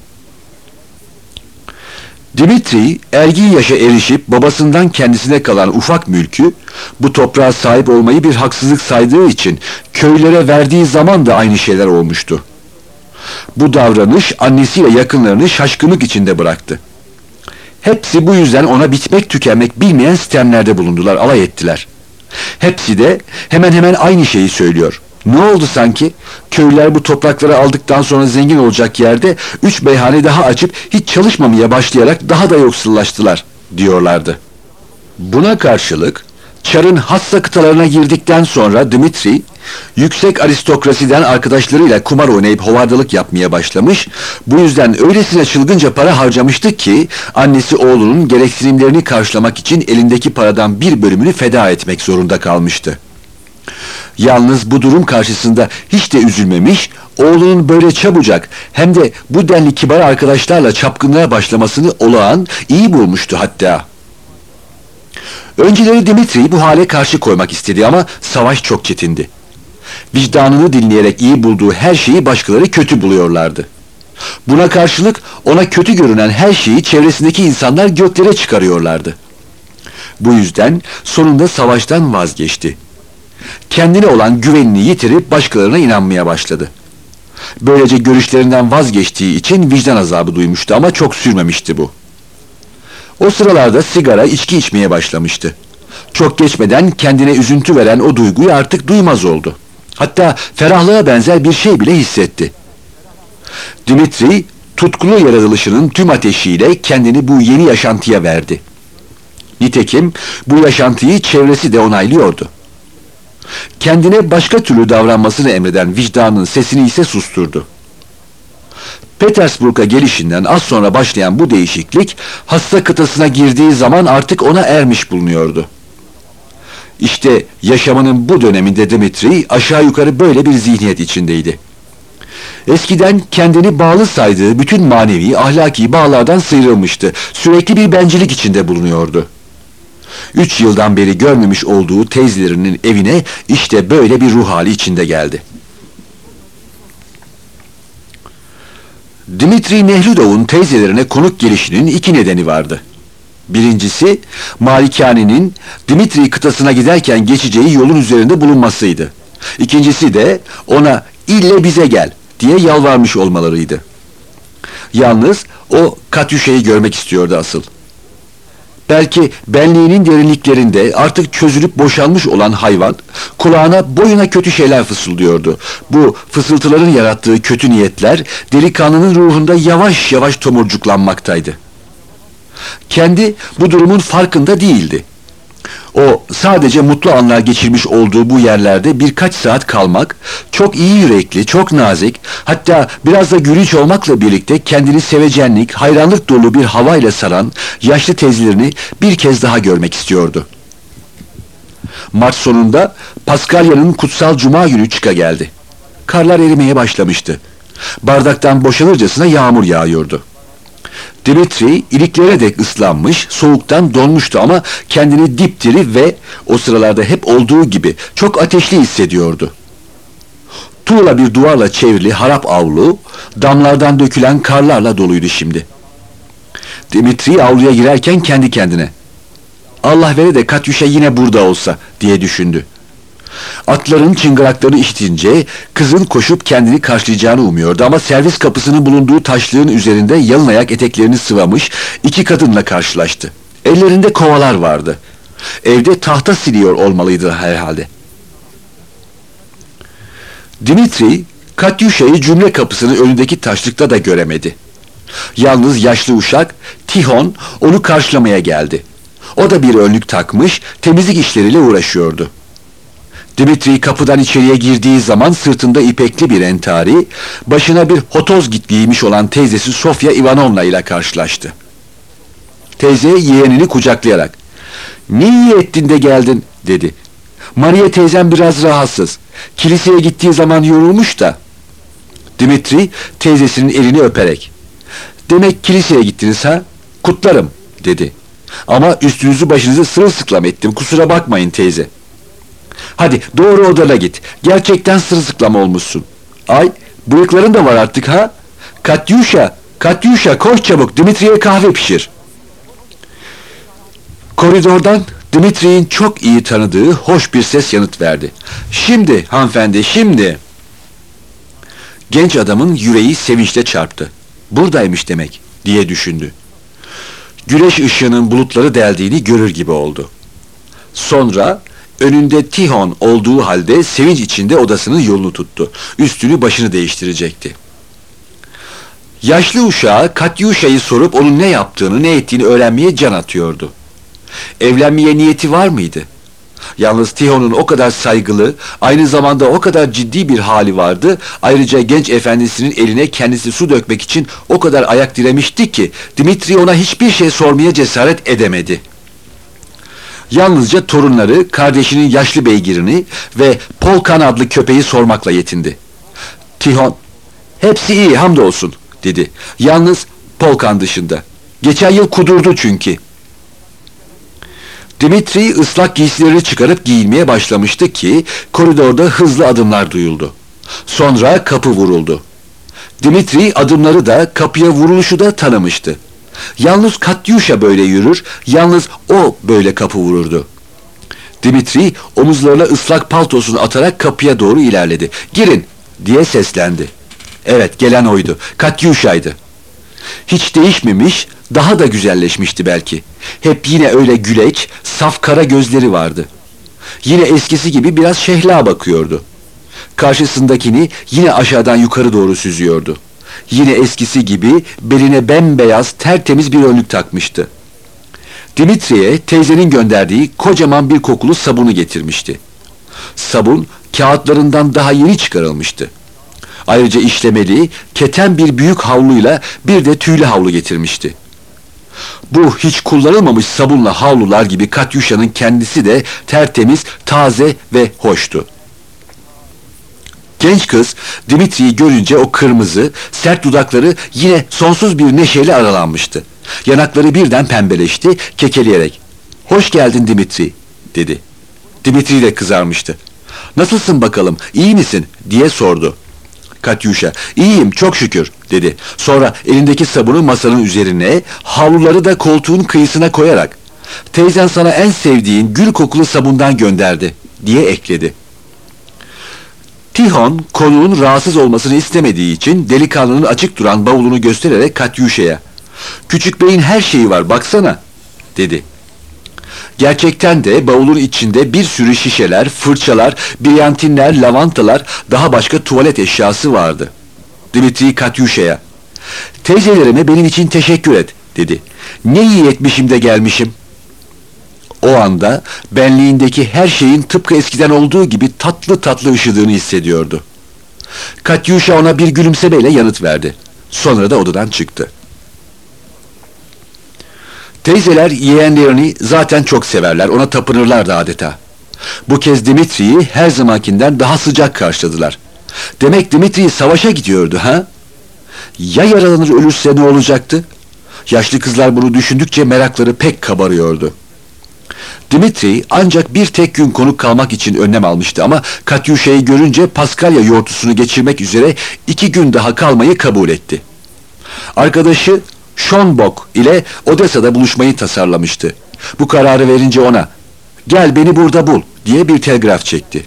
Dimitri, ergin yaşa erişip babasından kendisine kalan ufak mülkü, bu toprağa sahip olmayı bir haksızlık saydığı için köylere verdiği zaman da aynı şeyler olmuştu. Bu davranış annesiyle yakınlarını şaşkınlık içinde bıraktı. Hepsi bu yüzden ona bitmek tükenmek bilmeyen sitemlerde bulundular, alay ettiler. Hepsi de hemen hemen aynı şeyi söylüyor. Ne oldu sanki? Köylüler bu toprakları aldıktan sonra zengin olacak yerde üç meyhane daha açıp hiç çalışmamaya başlayarak daha da yoksullaştılar diyorlardı. Buna karşılık Çar'ın hassa kıtalarına girdikten sonra Dimitri, yüksek aristokrasiden arkadaşlarıyla kumar oynayıp hovardalık yapmaya başlamış, bu yüzden öylesine çılgınca para harcamıştı ki annesi oğlunun gereksinimlerini karşılamak için elindeki paradan bir bölümünü feda etmek zorunda kalmıştı. Yalnız bu durum karşısında hiç de üzülmemiş, oğlunun böyle çabucak hem de bu denli kibar arkadaşlarla çapkınlığa başlamasını olağan iyi bulmuştu hatta. Önceleri Dimitri'yi bu hale karşı koymak istedi ama savaş çok çetindi. Vicdanını dinleyerek iyi bulduğu her şeyi başkaları kötü buluyorlardı. Buna karşılık ona kötü görünen her şeyi çevresindeki insanlar göklere çıkarıyorlardı. Bu yüzden sonunda savaştan vazgeçti. Kendine olan güvenini yitirip başkalarına inanmaya başladı. Böylece görüşlerinden vazgeçtiği için vicdan azabı duymuştu ama çok sürmemişti bu. O sıralarda sigara, içki içmeye başlamıştı. Çok geçmeden kendine üzüntü veren o duyguyu artık duymaz oldu. Hatta ferahlığa benzer bir şey bile hissetti. Dimitri, tutkulu yaratılışının tüm ateşiyle kendini bu yeni yaşantıya verdi. Nitekim bu yaşantıyı çevresi de onaylıyordu. Kendine başka türlü davranmasını emreden vicdanın sesini ise susturdu. Petersburg'a gelişinden az sonra başlayan bu değişiklik, hassa kıtasına girdiği zaman artık ona ermiş bulunuyordu. İşte yaşamının bu döneminde Dimitri aşağı yukarı böyle bir zihniyet içindeydi. Eskiden kendini bağlı saydığı bütün manevi, ahlaki bağlardan sıyrılmıştı. Sürekli bir bencillik içinde bulunuyordu. Üç yıldan beri görmemiş olduğu teyzelerinin evine işte böyle bir ruh hali içinde geldi. Dimitri Nehludov'un teyzelerine konuk gelişinin iki nedeni vardı. Birincisi, malikanenin Dimitri kıtasına giderken geçeceği yolun üzerinde bulunmasıydı. İkincisi de ona ille bize gel diye yalvarmış olmalarıydı. Yalnız o Katyuşa'yı görmek istiyordu asıl. Belki benliğinin derinliklerinde artık çözülüp boşalmış olan hayvan, kulağına boyuna kötü şeyler fısıldıyordu. Bu fısıltıların yarattığı kötü niyetler, delikanlının ruhunda yavaş yavaş tomurcuklanmaktaydı. Kendi bu durumun farkında değildi. O sadece mutlu anlar geçirmiş olduğu bu yerlerde birkaç saat kalmak, çok iyi yürekli, çok nazik, hatta biraz da gülünç olmakla birlikte kendini sevecenlik, hayranlık dolu bir havayla saran yaşlı teyzelerini bir kez daha görmek istiyordu. Mart sonunda Paskalya'nın kutsal cuma günü çıka geldi. Karlar erimeye başlamıştı. Bardaktan boşalırcasına yağmur yağıyordu. Dimitri iliklere dek ıslanmış, soğuktan donmuştu ama kendini dipdiri ve o sıralarda hep olduğu gibi çok ateşli hissediyordu. Tuğla bir duvarla çevrili harap avlu, damlardan dökülen karlarla doluydu şimdi. Dimitri avluya girerken kendi kendine, "Allah vere de Katyusha yine burada olsa" diye düşündü. Atların çıngıraklarını işitince kızın koşup kendini karşılayacağını umuyordu ama servis kapısının bulunduğu taşlığın üzerinde yalın ayak eteklerini sıvamış iki kadınla karşılaştı. Ellerinde kovalar vardı. Evde tahta siliyor olmalıydı herhalde. Dimitri, Katyuşa'yı cümle kapısının önündeki taşlıkta da göremedi. Yalnız yaşlı uşak Tihon onu karşılamaya geldi. O da bir önlük takmış, temizlik işleriyle uğraşıyordu. Dimitri kapıdan içeriye girdiği zaman sırtında ipekli bir entari, başına bir hotozgit giymiş olan teyzesi Sofya Ivanovna ile karşılaştı. Teyze yeğenini kucaklayarak, "Ne iyi ettin de geldin," dedi. "Maria teyzem biraz rahatsız. Kiliseye gittiği zaman yorulmuş da." Dimitri teyzesinin elini öperek, "Demek kiliseye gittiniz ha? Kutlarım," dedi. "Ama üstünüzü başınızı sırılsıklam ettim, kusura bakmayın teyze." "Hadi doğru odana git. Gerçekten sırılsıklam olmuşsun. Ay, bıyıkların da var artık ha? Katyuşa, Katyuşa koş çabuk, Dimitri'ye kahve pişir." Koridordan Dimitri'nin çok iyi tanıdığı hoş bir ses yanıt verdi. "Şimdi hanımefendi, şimdi." Genç adamın yüreği sevinçle çarptı. Buradaymış demek diye düşündü. Güneş ışığının bulutları deldiğini görür gibi oldu. Sonra önünde Tihon olduğu halde sevinç içinde odasının yolunu tuttu. Üstünü başını değiştirecekti. Yaşlı uşağa Katyuşa'yı sorup onun ne yaptığını ne ettiğini öğrenmeye can atıyordu. Evlenmeye niyeti var mıydı? Yalnız Tihon'un o kadar saygılı, aynı zamanda o kadar ciddi bir hali vardı, ayrıca genç efendisinin eline kendisi su dökmek için o kadar ayak diremişti ki, Dimitri ona hiçbir şey sormaya cesaret edemedi. Yalnızca torunları, kardeşinin yaşlı beygirini ve Polkan adlı köpeği sormakla yetindi. Tihon, "Hepsi iyi hamdolsun," dedi. "Yalnız Polkan dışında. Geçen yıl kudurdu çünkü." Dimitri ıslak giysilerini çıkarıp giyinmeye başlamıştı ki koridorda hızlı adımlar duyuldu. Sonra kapı vuruldu. Dimitri adımları da kapıya vuruluşu da tanımıştı. Yalnız Katyuşa böyle yürür, yalnız o böyle kapı vururdu. Dimitri omuzlarına ıslak paltosunu atarak kapıya doğru ilerledi. "Girin," diye seslendi. Evet, gelen oydu. Katyuşa'ydı. Hiç değişmemiş, daha da güzelleşmişti belki. Hep yine öyle güleç, saf kara gözleri vardı. Yine eskisi gibi biraz şehla bakıyordu. Karşısındakini yine aşağıdan yukarı doğru süzüyordu. Yine eskisi gibi beline bembeyaz, tertemiz bir önlük takmıştı. Dimitri'ye teyzenin gönderdiği kocaman bir kokulu sabunu getirmişti. Sabun kağıtlarından daha yeni çıkarılmıştı. Ayrıca işlemeli, keten bir büyük havluyla bir de tüylü havlu getirmişti. Bu hiç kullanılmamış sabunla havlular gibi Katyuşa'nın kendisi de tertemiz, taze ve hoştu. Genç kız Dimitri'yi görünce o kırmızı, sert dudakları yine sonsuz bir neşeyle aralanmıştı. Yanakları birden pembeleşti, kekeleyerek, "Hoş geldin Dimitri," dedi. Dimitri de kızarmıştı. "Nasılsın bakalım, iyi misin?" diye sordu. Katyuşa, "İyiyim çok şükür," dedi. Sonra elindeki sabunu masanın üzerine, havluları da koltuğun kıyısına koyarak, "Teyzen sana en sevdiğin gül kokulu sabundan gönderdi," diye ekledi. Tihon, konuğun rahatsız olmasını istemediği için delikanlının açık duran bavulunu göstererek Katyuşa'ya, "Küçük beyin her şeyi var, baksana," dedi. Gerçekten de bavulun içinde bir sürü şişeler, fırçalar, brilyantinler, lavantalar, daha başka tuvalet eşyası vardı. Dimitri Katyuşa'ya, "Teyzelerime benim için teşekkür et," dedi. "Ne iyi etmişim de gelmişim." O anda benliğindeki her şeyin tıpkı eskiden olduğu gibi tatlı tatlı ışıdığını hissediyordu. Katyuşa ona bir gülümsemeyle yanıt verdi. Sonra da odadan çıktı. Teyzeler yeğenlerini zaten çok severler, ona tapınırlardı adeta. Bu kez Dimitri'yi her zamankinden daha sıcak karşıladılar. Demek Dimitri savaşa gidiyordu ha? Ya yaralanır ölürse ne olacaktı? Yaşlı kızlar bunu düşündükçe merakları pek kabarıyordu. Dimitri ancak bir tek gün konuk kalmak için önlem almıştı ama Katyuşa'yı görünce Paskalya yortusunu geçirmek üzere iki gün daha kalmayı kabul etti. Arkadaşı Schonbock ile Odessa'da buluşmayı tasarlamıştı. Bu kararı verince ona, "Gel beni burada bul," diye bir telgraf çekti.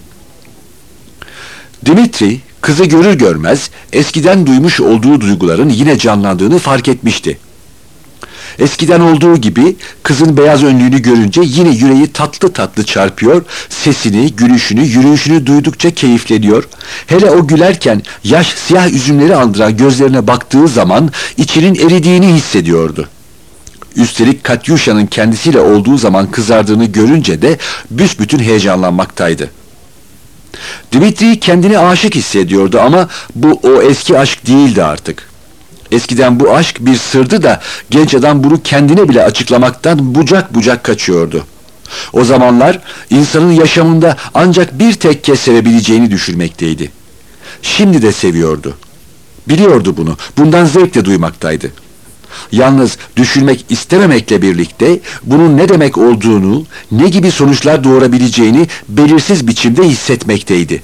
Dimitri kızı görür görmez eskiden duymuş olduğu duyguların yine canlandığını fark etmişti. Eskiden olduğu gibi kızın beyaz önlüğünü görünce yine yüreği tatlı tatlı çarpıyor, sesini, gülüşünü, yürüyüşünü duydukça keyifleniyor. Hele o gülerken yaş siyah üzümleri andıran gözlerine baktığı zaman içinin eridiğini hissediyordu. Üstelik Katyuşa'nın kendisiyle olduğu zaman kızardığını görünce de büsbütün heyecanlanmaktaydı. Dimitri kendini aşık hissediyordu ama bu o eski aşk değildi artık. Eskiden bu aşk bir sırdı da genç adam bunu kendine bile açıklamaktan bucak bucak kaçıyordu. O zamanlar insanın yaşamında ancak bir tek kez sevebileceğini düşünmekteydi. Şimdi de seviyordu. Biliyordu bunu, bundan zevk de duymaktaydı. Yalnız düşünmek istememekle birlikte bunun ne demek olduğunu, ne gibi sonuçlar doğurabileceğini belirsiz biçimde hissetmekteydi.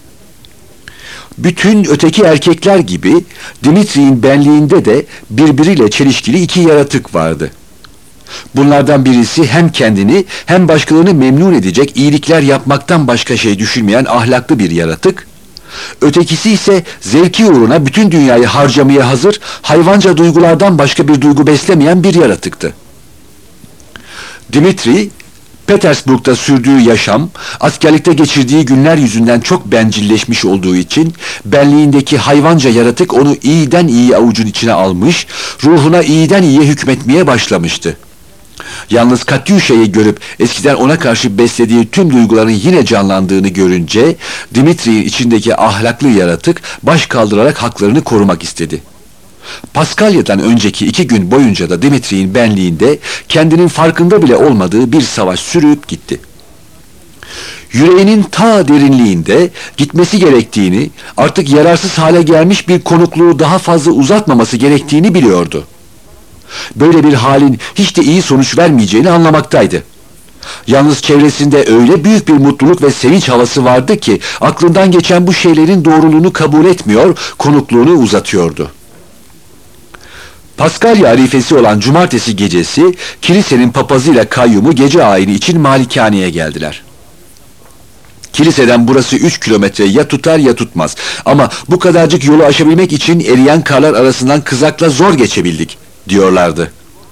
Bütün öteki erkekler gibi Dimitri'nin benliğinde de birbiriyle çelişkili iki yaratık vardı. Bunlardan birisi hem kendini hem başkalarını memnun edecek iyilikler yapmaktan başka şey düşünmeyen ahlaklı bir yaratık. Ötekisi ise zevki uğruna bütün dünyayı harcamaya hazır, hayvanca duygulardan başka bir duygu beslemeyen bir yaratıktı. Dimitri, Petersburg'da sürdüğü yaşam, askerlikte geçirdiği günler yüzünden çok bencilleşmiş olduğu için, benliğindeki hayvanca yaratık onu iyiden iyi avucun içine almış, ruhuna iyiden iyiye hükmetmeye başlamıştı. Yalnız Katyuşa'yı görüp eskiden ona karşı beslediği tüm duyguların yine canlandığını görünce, Dimitri'nin içindeki ahlaklı yaratık baş kaldırarak haklarını korumak istedi. Paskalya'dan önceki iki gün boyunca da Dimitri'nin benliğinde kendinin farkında bile olmadığı bir savaş sürüp gitti. Yüreğinin ta derinliğinde gitmesi gerektiğini, artık yararsız hale gelmiş bir konukluğu daha fazla uzatmaması gerektiğini biliyordu. Böyle bir halin hiç de iyi sonuç vermeyeceğini anlamaktaydı. Yalnız çevresinde öyle büyük bir mutluluk ve sevinç havası vardı ki aklından geçen bu şeylerin doğruluğunu kabul etmiyor, konukluğunu uzatıyordu. Paskalya arifesi olan cumartesi gecesi kilisenin papazıyla kayyumu gece ayini için malikaneye geldiler. Kiliseden burası üç kilometre, ya tutar ya tutmaz, ama bu kadarcık yolu aşabilmek için eriyen karlar arasından kızakla zor geçebildik diyorlardı.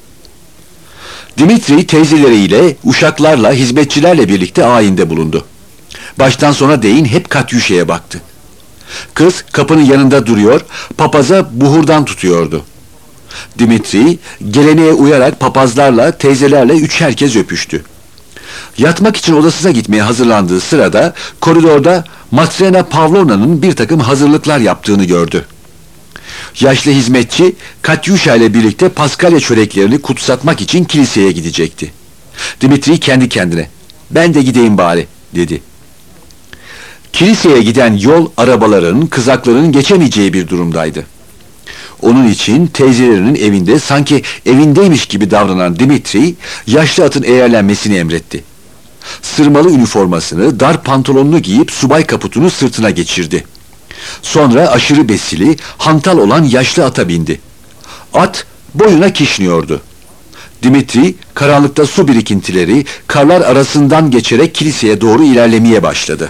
Dimitri teyzeleriyle, uşaklarla, hizmetçilerle birlikte ayinde bulundu. Baştan sona değin hep Katyuşa'ya baktı. Kız kapının yanında duruyor, papaza buhurdan tutuyordu. Dimitri geleneğe uyarak papazlarla, teyzelerle üçer kez öpüştü. Yatmak için odasına gitmeye hazırlandığı sırada koridorda Matrena Pavlovna'nın bir takım hazırlıklar yaptığını gördü. Yaşlı hizmetçi Katyuşa ile birlikte Paskalya çöreklerini kutsatmak için kiliseye gidecekti. Dimitri kendi kendine, "Ben de gideyim bari," dedi. Kiliseye giden yol arabaların, kızakların geçemeyeceği bir durumdaydı. Onun için teyzelerinin evinde sanki evindeymiş gibi davranan Dimitri, yaşlı atın eğerlenmesini emretti. Sırmalı üniformasını, dar pantolonunu giyip subay kaputunu sırtına geçirdi. Sonra aşırı besili, hantal olan yaşlı ata bindi. At boyuna kişniyordu. Dimitri karanlıkta su birikintileri, karlar arasından geçerek kiliseye doğru ilerlemeye başladı.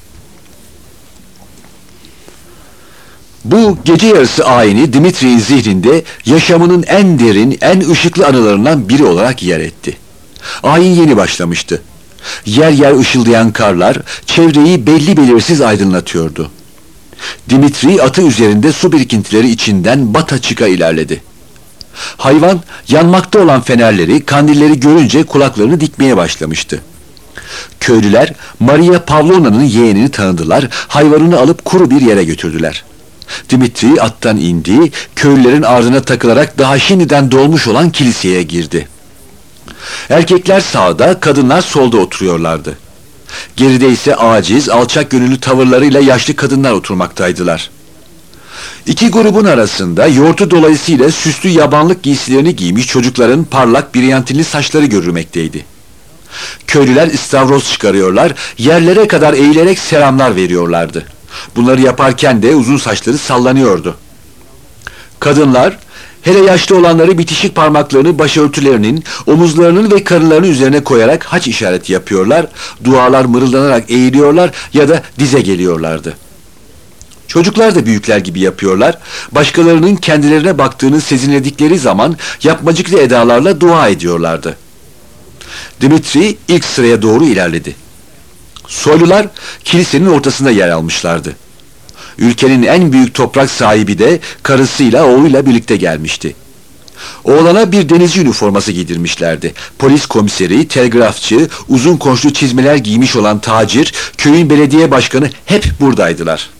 Bu gece yarısı ayini Dimitri'nin zihninde yaşamının en derin, en ışıklı anılarından biri olarak yer etti. Ayin yeni başlamıştı. Yer yer ışıldayan karlar çevreyi belli belirsiz aydınlatıyordu. Dimitri atı üzerinde su birikintileri içinden bata çıka ilerledi. Hayvan yanmakta olan fenerleri, kandilleri görünce kulaklarını dikmeye başlamıştı. Köylüler Maria Pavlovna'nın yeğenini tanıdılar, hayvanını alıp kuru bir yere götürdüler. Dimitri attan indi, köylülerin ardına takılarak daha şimdiden dolmuş olan kiliseye girdi. Erkekler sağda, kadınlar solda oturuyorlardı. Geride ise aciz, alçak gönüllü tavırlarıyla yaşlı kadınlar oturmaktaydılar. İki grubun arasında yoğurtu dolayısıyla süslü yabanlık giysilerini giymiş çocukların parlak biryantinli saçları görülmekteydi. Köylüler istavroz çıkarıyorlar, yerlere kadar eğilerek selamlar veriyorlardı. Bunları yaparken de uzun saçları sallanıyordu. Kadınlar, hele yaşlı olanları bitişik parmaklarını başörtülerinin, omuzlarının ve karınlarının üzerine koyarak haç işareti yapıyorlar, dualar mırıldanarak eğiliyorlar ya da dize geliyorlardı. Çocuklar da büyükler gibi yapıyorlar. Başkalarının kendilerine baktığını sezinledikleri zaman yapmacıklı edalarla dua ediyorlardı. Dimitri ilk sıraya doğru ilerledi. Soylular kilisenin ortasında yer almışlardı. Ülkenin en büyük toprak sahibi de karısıyla oğluyla birlikte gelmişti. Oğlana bir denizci üniforması giydirmişlerdi. Polis komiseri, telgrafçı, uzun konçlu çizmeler giymiş olan tacir, köyün belediye başkanı hep buradaydılar.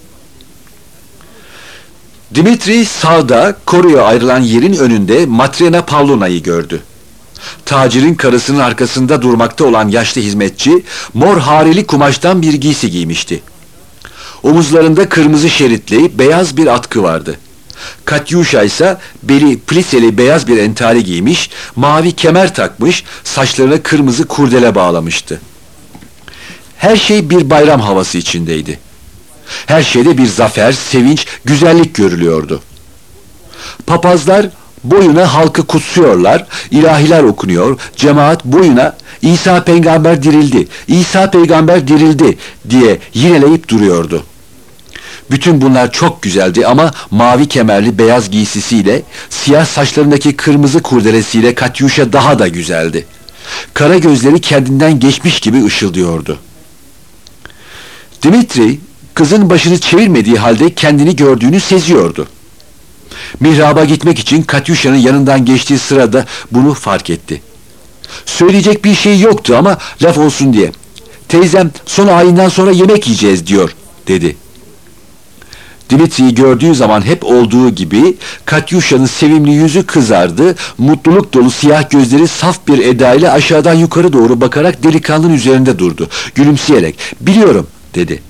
Dimitri sağda koruya ayrılan yerin önünde Matrena Pavlovna'yı gördü. Tacirin karısının arkasında durmakta olan yaşlı hizmetçi mor hareli kumaştan bir giysi giymişti. Omuzlarında kırmızı şeritli beyaz bir atkı vardı. Katyuşa ise beli pliseli beyaz bir entari giymiş, mavi kemer takmış, saçlarına kırmızı kurdele bağlamıştı. Her şey bir bayram havası içindeydi. Her şeyde bir zafer, sevinç, güzellik görülüyordu. Papazlar boyuna halkı kutsuyorlar, ilahiler okunuyor, cemaat boyuna İsa peygamber dirildi, İsa peygamber dirildi diye yineleyip duruyordu. Bütün bunlar çok güzeldi ama mavi kemerli beyaz giysisiyle, siyah saçlarındaki kırmızı kurdelesiyle Katyuşa daha da güzeldi. Kara gözleri kendinden geçmiş gibi ışıldıyordu. Dimitri, kızın başını çevirmediği halde kendini gördüğünü seziyordu. Mihraba gitmek için Katyuşa'nın yanından geçtiği sırada bunu fark etti. Söyleyecek bir şey yoktu ama laf olsun diye. "Teyzem son ayinden sonra yemek yiyeceğiz diyor," dedi. Dimitri'yi gördüğü zaman hep olduğu gibi Katyuşa'nın sevimli yüzü kızardı, mutluluk dolu siyah gözleri saf bir edayla aşağıdan yukarı doğru bakarak delikanlının üzerinde durdu. Gülümseyerek, "Biliyorum," dedi.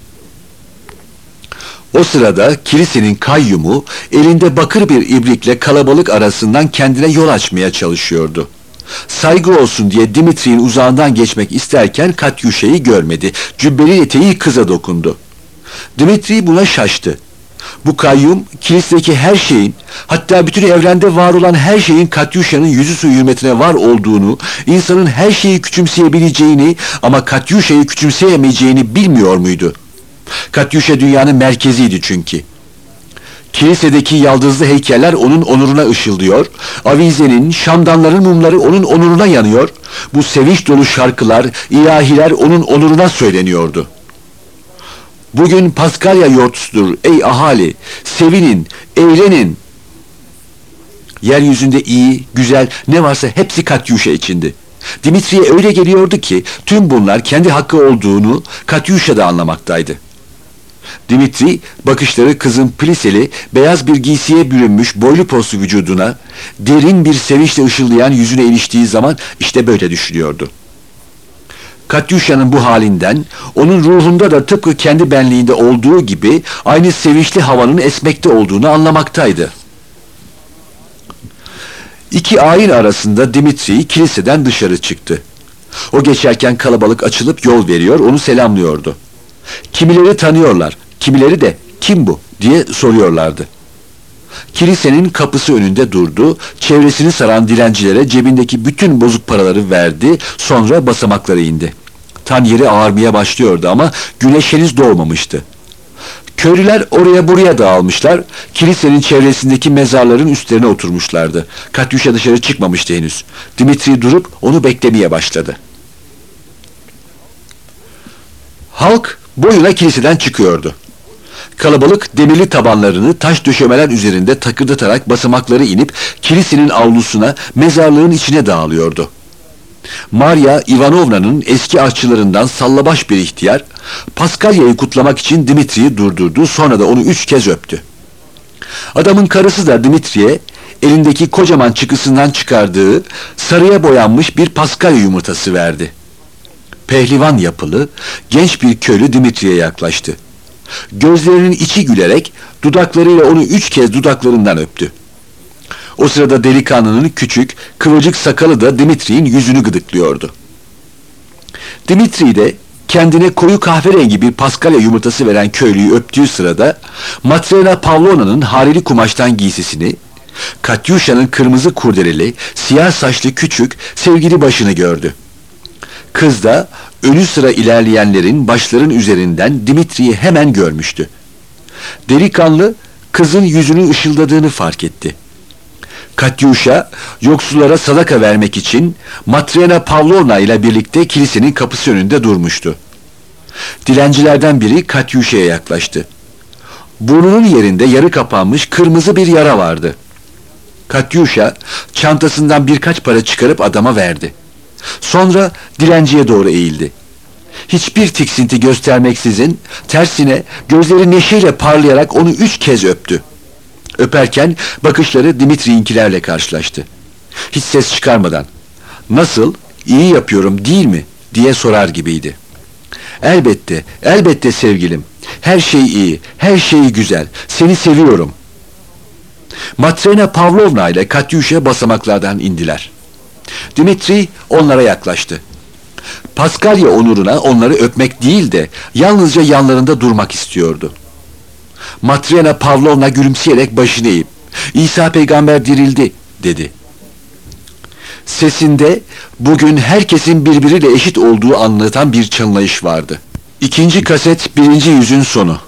O sırada kilisenin kayyumu elinde bakır bir ibrikle kalabalık arasından kendine yol açmaya çalışıyordu. Saygı olsun diye Dimitri'nin uzağından geçmek isterken Katyuşa'yı görmedi. Cübbeli eteği kıza dokundu. Dimitri buna şaştı. Bu kayyum kilisedeki her şeyin, hatta bütün evrende var olan her şeyin Katyuşa'nın yüzüstü hürmetine var olduğunu, insanın her şeyi küçümseyebileceğini ama Katyuşa'yı küçümseyemeyeceğini bilmiyor muydu? Katyuşa dünyanın merkeziydi çünkü. Kilisedeki yaldızlı heykeller onun onuruna ışıldıyor, avizenin, şamdanların mumları onun onuruna yanıyor, bu sevinç dolu şarkılar, ilahiler onun onuruna söyleniyordu. Bugün Paskalya yortusudur ey ahali, sevinin, eğlenin. Yeryüzünde iyi, güzel ne varsa hepsi Katyuşa içindi. Dimitri'ye öyle geliyordu ki tüm bunlar kendi hakkı olduğunu Katyuşa da anlamaktaydı. Dimitri bakışları kızın pliseli beyaz bir giysiye bürünmüş boylu poslu vücuduna, derin bir sevinçle ışıldayan yüzüne iliştiği zaman işte böyle düşünüyordu. Katyuşa'nın bu halinden, onun ruhunda da tıpkı kendi benliğinde olduğu gibi aynı sevinçli havanın esmekte olduğunu anlamaktaydı. İki ayin arasında Dimitri kiliseden dışarı çıktı. O geçerken kalabalık açılıp yol veriyor, onu selamlıyordu. Kimileri tanıyorlar, kimileri de "Kim bu?" diye soruyorlardı. Kilisenin kapısı önünde durdu, çevresini saran dilencilere cebindeki bütün bozuk paraları verdi, sonra basamaklara indi. Tan yeri ağarmaya başlıyordu ama güneş henüz doğmamıştı. Köylüler oraya buraya dağılmışlar, kilisenin çevresindeki mezarların üstlerine oturmuşlardı. Katyuşa dışarı çıkmamıştı henüz. Dimitri durup onu beklemeye başladı. Halk boyuna kiliseden çıkıyordu. Kalabalık demirli tabanlarını taş döşemeler üzerinde takırdatarak basamakları inip kilisenin avlusuna, mezarlığın içine dağılıyordu. Maria Ivanovna'nın eski aşçılarından sallabaş bir ihtiyar, Paskalya'yı kutlamak için Dimitri'yi durdurdu, sonra da onu üç kez öptü. Adamın karısı da Dimitri'ye elindeki kocaman çıkısından çıkardığı sarıya boyanmış bir Paskalya yumurtası verdi. Pehlivan yapılı, genç bir köylü Dimitri'ye yaklaştı. Gözlerinin içi gülerek dudaklarıyla onu üç kez dudaklarından öptü. O sırada delikanlının küçük, kıvırcık sakalı da Dimitri'nin yüzünü gıdıklıyordu. Dimitri de kendine koyu kahverengi bir Paskalya yumurtası veren köylüyü öptüğü sırada Matrena Pavlovna'nın harili kumaştan giysisini, Katyuşa'nın kırmızı kurdeleli, siyah saçlı küçük, sevgili başını gördü. Kız da önü sıra ilerleyenlerin başların üzerinden Dimitri'yi hemen görmüştü. Delikanlı kızın yüzünü ışıldadığını fark etti. Katyusha yoksullara sadaka vermek için Matrena Pavlovna ile birlikte kilisenin kapısı önünde durmuştu. Dilencilerden biri Katyusha'ya yaklaştı. Burnunun yerinde yarı kapanmış kırmızı bir yara vardı. Katyusha çantasından birkaç para çıkarıp adama verdi. Sonra dilenciye doğru eğildi. Hiçbir tiksinti göstermeksizin tersine gözleri neşeyle parlayarak onu üç kez öptü. Öperken bakışları Dimitri'inkilerle karşılaştı. Hiç ses çıkarmadan, "Nasıl, iyi yapıyorum değil mi?" diye sorar gibiydi. "Elbette, elbette sevgilim. Her şey iyi, her şey güzel. Seni seviyorum." Matrena Pavlovna ile Katyusha basamaklardan indiler. Dimitri onlara yaklaştı. Paskalya onuruna onları öpmek değil de yalnızca yanlarında durmak istiyordu. Matrena Pavlovna gülümseyerek başını eğip, "İsa peygamber dirildi," dedi. Sesinde bugün herkesin birbiriyle eşit olduğu anlatan bir çınlayış vardı. İkinci kaset birinci yüzün sonu.